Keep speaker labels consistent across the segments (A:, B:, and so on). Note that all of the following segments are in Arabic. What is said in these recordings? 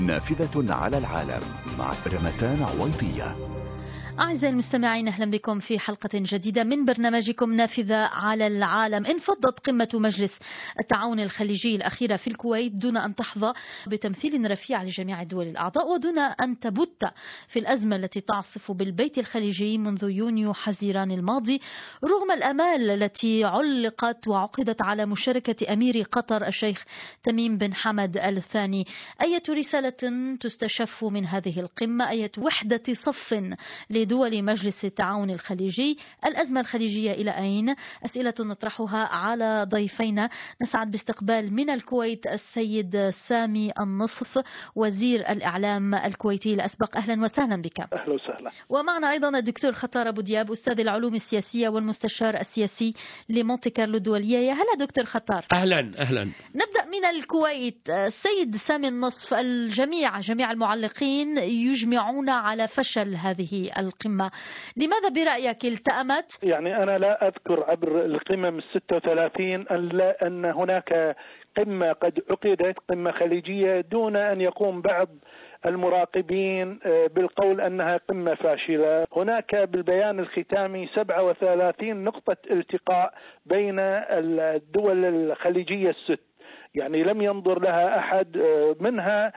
A: نافذة على العالم مع رمتان عويضية.
B: أعزائي المستمعين، أهلا بكم في حلقة جديدة من برنامجكم نافذة على العالم. انفضت قمة مجلس التعاون الخليجي الأخيرة في الكويت دون أن تحظى بتمثيل رفيع لجميع الدول الأعضاء، ودون أن تبت في الأزمة التي تعصف بالبيت الخليجي منذ يونيو حزيران الماضي، رغم الآمال التي علقت وعقدت على مشاركة أمير قطر الشيخ تميم بن حمد آل ثاني. أية رسالة تستشف من هذه القمة؟ أية وحدة صف لدول مجلس التعاون الخليجي؟ الأزمة الخليجية إلى أين؟ أسئلة نطرحها على ضيفينا. نسعد باستقبال من الكويت السيد سامي النصف، وزير الإعلام الكويتي الأسبق. أهلا وسهلا بك.
C: أهلا وسهلا.
B: ومعنا أيضا الدكتور خطار أبو دياب، أستاذ العلوم السياسية والمستشار السياسي لمونتي كارلو الدولية. يا هلا دكتور خطار.
D: أهلا.
B: نبدأ من الكويت. السيد سامي النصف، جميع المعلقين يجمعون على فشل هذه القمة. لماذا برأيك التأمت؟
C: يعني أنا لا أذكر عبر القمم 36 أن هناك قمة قد عقدت، قمة خليجية، دون أن يقوم بعض المراقبين بالقول أنها قمة فاشلة. هناك بالبيان الختامي 37 نقطة التقاء بين الدول الخليجية الست، يعني لم ينظر لها أحد، منها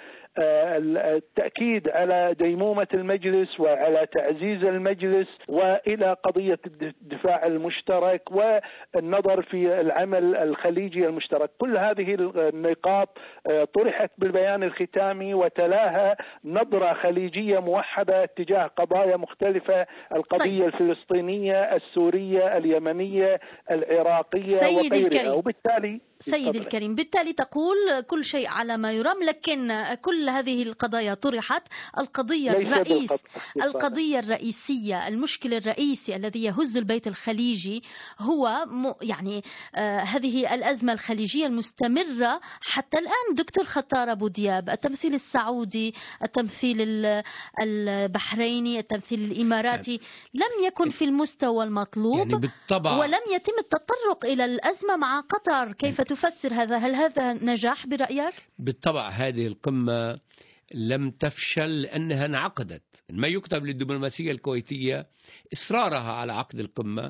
C: التأكيد على ديمومة المجلس وعلى تعزيز المجلس وإلى قضية الدفاع المشترك والنظر في العمل الخليجي المشترك. كل هذه النقاط طرحت بالبيان الختامي، وتلاها نظرة خليجية موحدة تجاه قضايا مختلفة: القضية الفلسطينية، السورية، اليمنية، العراقية وغيرها. وبالتالي
B: سيدي الكريم، بالتالي تقول كل شيء على ما يرام، لكن كل هذه القضايا طرحت. القضية الرئيسية، المشكل الرئيسي الذي يهز البيت الخليجي هو يعني هذه الأزمة الخليجية المستمرة حتى الآن. دكتور خطار أبو دياب، التمثيل السعودي، التمثيل البحريني، التمثيل الإماراتي لم يكن في المستوى المطلوب، يعني بالطبع، ولم يتم التطرق إلى الأزمة مع قطر. كيف تفسر هذا؟ هل هذا نجاح برأيك؟
D: بالطبع هذه القمة لم تفشل لأنها انعقدت. ما يكتب للدبلوماسية الكويتية إصرارها على عقد القمة،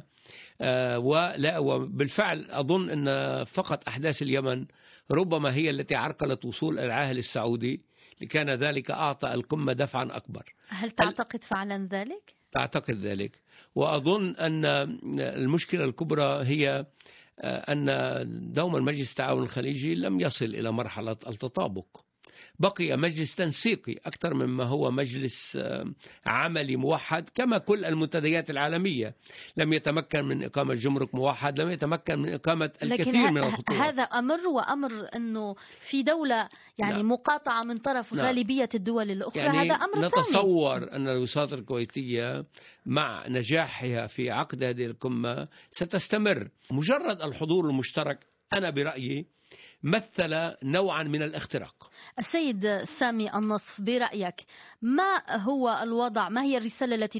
D: وبالفعل أظن أن فقط أحداث اليمن ربما هي التي عرقلت وصول العاهل السعودي، لكان ذلك أعطى القمة دفعا أكبر.
B: هل تعتقد فعلا ذلك؟
D: أعتقد ذلك، وأظن أن المشكلة الكبرى هي أن دوما مجلس التعاون الخليجي لم يصل إلى مرحلة التطابق، بقي مجلس تنسيقي أكثر مما هو مجلس عملي موحد. كما كل المنتديات العالمية لم يتمكن من إقامة جمرك موحد، لم يتمكن من إقامة الكثير من الخطوات.
B: هذا وأمر أنه في دولة يعني مقاطعة من طرف غالبية الدول الأخرى، يعني هذا أمر
D: نتصور ثاني. أن الوساطة الكويتية مع نجاحها في عقد هذه القمة ستستمر. مجرد الحضور المشترك أنا برأيي مثل نوعا من الاختراق.
B: السيد سامي النصف، برأيك ما هو الوضع؟ ما هي الرسالة التي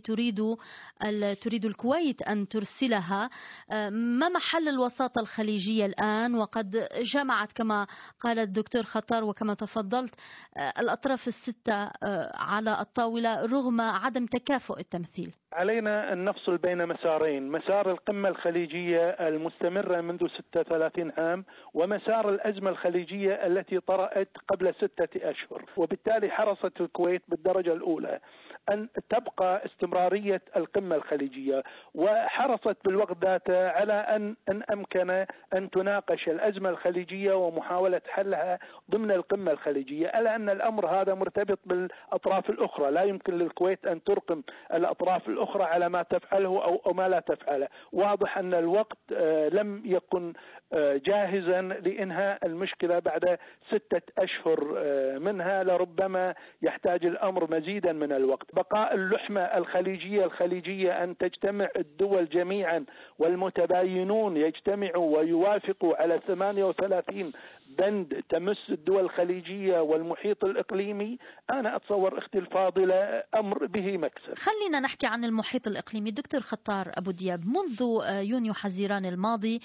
B: تريد الكويت أن ترسلها؟ ما محل الوساطة الخليجية الآن؟ وقد جمعت كما قال الدكتور خطار وكما تفضلت الأطراف الستة على الطاولة رغم عدم تكافؤ التمثيل.
C: علينا أن نفصل بين مسارين: مسار القمة الخليجية المستمرة منذ 36 عام، ومسار الأزمة الخليجية التي طرأت قبل 6 أشهر. وبالتالي حرصت الكويت بالدرجة الأولى أن تبقى استمرارية القمة الخليجية، وحرصت بالوقت ذاته على أن أمكن أن تناقش الأزمة الخليجية ومحاولة حلها ضمن القمة الخليجية، ألا أن الأمر هذا مرتبط بالأطراف الأخرى. لا يمكن للكويت أن ترقم الأطراف الأخرى على ما تفعله أو ما لا تفعله. واضح أن الوقت لم يكن جاهزا لإنهاء المشكلة بعد 6 أشهر منها، لربما يحتاج الأمر مزيدا من الوقت. بقاء اللحمة الخليجية أن تجتمع الدول جميعا والمتباينون يجتمعوا ويوافقوا على 38 بند تمس الدول الخليجية والمحيط الإقليمي، أنا أتصور أختي الفاضلة أمر به مكسب.
B: خلينا نحكي عن المحيط الإقليمي. دكتور خطار أبو دياب، منذ يونيو حزيران الماضي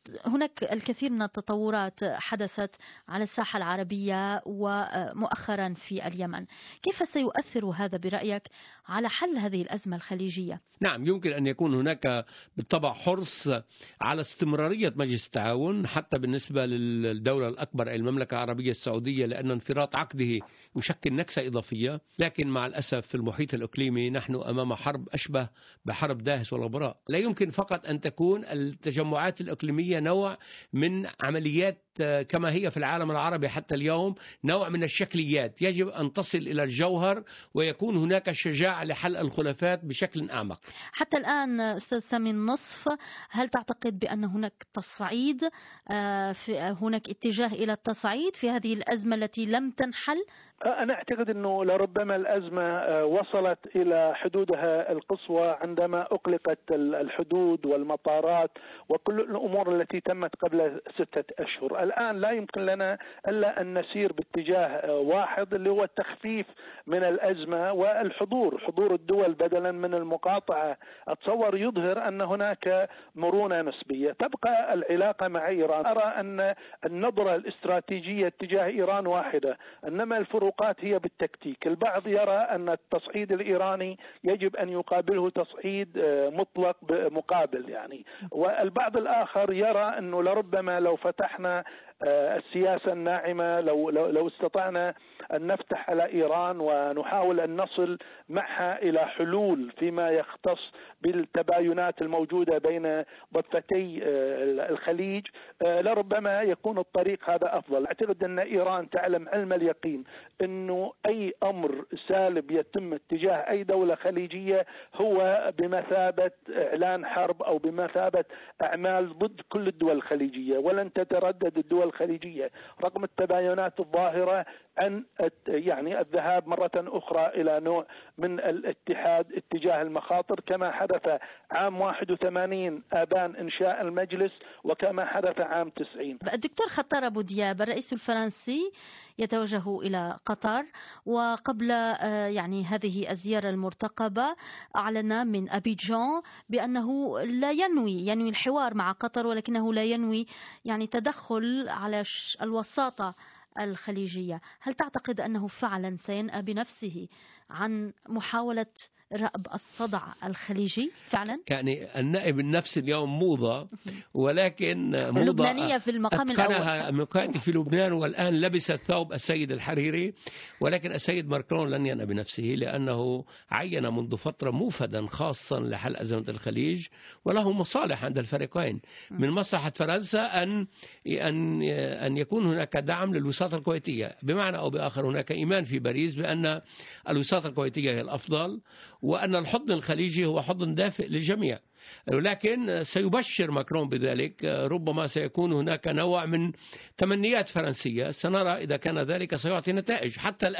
B: هناك الكثير من التطورات حدثت على الساحة العربية ومؤخرا في اليمن. كيف سيؤثر هذا برأيك على حل هذه الأزمة الخليجية؟
D: نعم، يمكن أن يكون هناك بالطبع حرص على استمرارية مجلس التعاون حتى بالنسبة للدولة الأكبر أي المملكة العربية السعودية، لأن انفراط عقده يشكل نكسة إضافية. لكن مع الأسف في المحيط الإقليمي نحن أمام حرب أشبه بحرب داهس والغبراء. لا يمكن فقط أن تكون التجمعات الإقليمية نوع من عمليات كما هي في العالم العربي حتى اليوم، نوع من الشكليات. يجب أن تصل إلى الجوهر ويكون هناك شجاعة لحل الخلافات بشكل أعمق.
B: حتى الآن أستاذ سامي النصف، هل تعتقد بأن هناك تصعيد، هناك اتجاه إلى التصعيد في هذه الأزمة التي لم تنحل؟
C: أنا أعتقد أنه لربما الأزمة وصلت إلى حدودها القصوى عندما أغلقت الحدود والمطارات وكل الأمور التي تمت قبل 6 أشهر. الآن لا يمكن لنا إلا أن نسير باتجاه واحد اللي هو التخفيف من الأزمة حضور الدول بدلا من المقاطعة. أتصور يظهر أن هناك مرونة نسبية. تبقى العلاقة مع إيران. أرى أن النظرة الاستراتيجية تجاه إيران واحدة، إنما الفروقات هي بالتكتيك. البعض يرى أن التصعيد الإيراني يجب أن يقابله تصعيد مطلق مقابل يعني، والبعض الآخر يرى أنه لربما لو فتحنا السياسة الناعمة، لو استطعنا أن نفتح على إيران ونحاول أن نصل معها إلى حلول فيما يختص بالتباينات الموجودة بين ضفتي الخليج، لربما يكون الطريق هذا أفضل. أعتقد أن إيران تعلم علم اليقين أنه أي أمر سالب يتم اتجاه أي دولة خليجية هو بمثابة إعلان حرب أو بمثابة أعمال ضد كل الدول الخليجية، ولن تتردد الدول الخليجية رغم التباينات الظاهرة عن يعني الذهاب مرة أخرى إلى نوع من الاتحاد اتجاه المخاطر، كما حدث عام 81 آبان إنشاء المجلس وكما حدث عام 90.
B: الدكتور خطار أبو دياب الرئيس الفرنسي يتوجه إلى قطر، وقبل يعني هذه الزيارة المرتقبة أعلن من أبيجان بأنه لا ينوي الحوار مع قطر، ولكنه لا ينوي يعني تدخل على الوساطة الخليجية. هل تعتقد أنه فعلا سينأى بنفسه عن محاولة رأب الصدع الخليجي فعلا؟
D: يعني النائب النفس اليوم موضة، ولكن موضة
B: لبنانية في المقام الأول.
D: مقاتل في لبنان والآن لبس ثوب السيد الحريري. ولكن السيد ماكرون لن ينأى بنفسه، لأنه عين منذ فترة موفدا خاصا لحل أزمة الخليج، وله مصالح عند الفريقين. من مصلحة فرنسا أن يكون هناك دعم للوساطة الكويتية، بمعنى أو بآخر هناك إيمان في باريس بأن الوساطة الكويتية هي الأفضل، وأن الحضن الخليجي هو حضن دافئ للجميع. ولكن سيبشر ماكرون بذلك، ربما سيكون هناك نوع من تمنيات فرنسية، سنرى إذا كان ذلك سيعطي نتائج.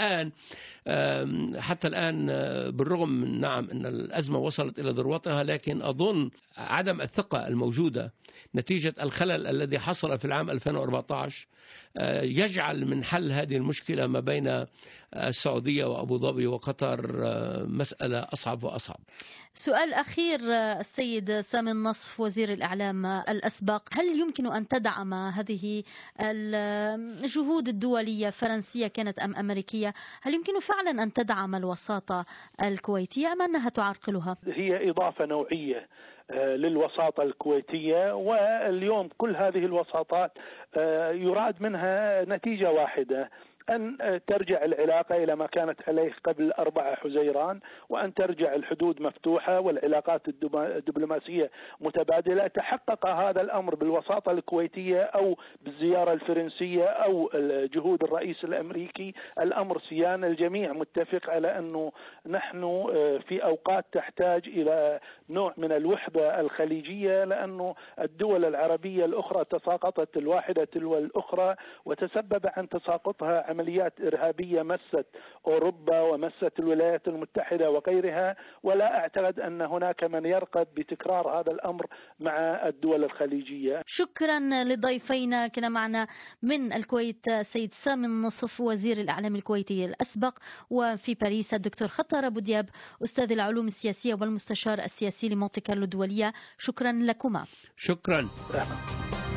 D: حتى الآن بالرغم من نعم أن الأزمة وصلت إلى ذروتها، لكن أظن عدم الثقة الموجودة نتيجة الخلل الذي حصل في العام 2014 يجعل من حل هذه المشكلة ما بين السعودية وأبو ظبي وقطر مسألة أصعب وأصعب.
B: سؤال أخير السيد سامي النصف وزير الإعلام الأسبق، هل يمكن أن تدعم هذه الجهود الدولية فرنسية كانت أم أمريكية؟ هل يمكن فعلا أن تدعم الوساطة الكويتية أم أنها تعرقلها؟
C: هي إضافة نوعية للوساطة الكويتية، واليوم كل هذه الوساطات يراد منها نتيجة واحدة، أن ترجع العلاقة إلى ما كانت عليه قبل 4 حزيران، وأن ترجع الحدود مفتوحة والعلاقات الدبلوماسية متبادلة. تحقق هذا الأمر بالوساطة الكويتية أو بالزيارة الفرنسية أو جهود الرئيس الأمريكي، الأمر سيان. الجميع متفق على أنه نحن في أوقات تحتاج إلى نوع من الوحدة الخليجية، لأنه الدول العربية الأخرى تساقطت الواحدة تلو الأخرى، وتسبب عن تساقطها عمليات إرهابية مست أوروبا ومست الولايات المتحدة وغيرها، ولا أعتقد أن هناك من يرقب بتكرار هذا الأمر مع الدول الخليجية.
B: شكرا لضيفينا. كان معنا من الكويت سيد سامي النصف وزير الإعلام الكويتي الأسبق، وفي باريس الدكتور خطار أبو دياب أستاذ العلوم السياسية والمستشار السياسي لمونتي كارلو الدولية. شكرا لكما.
D: شكرا.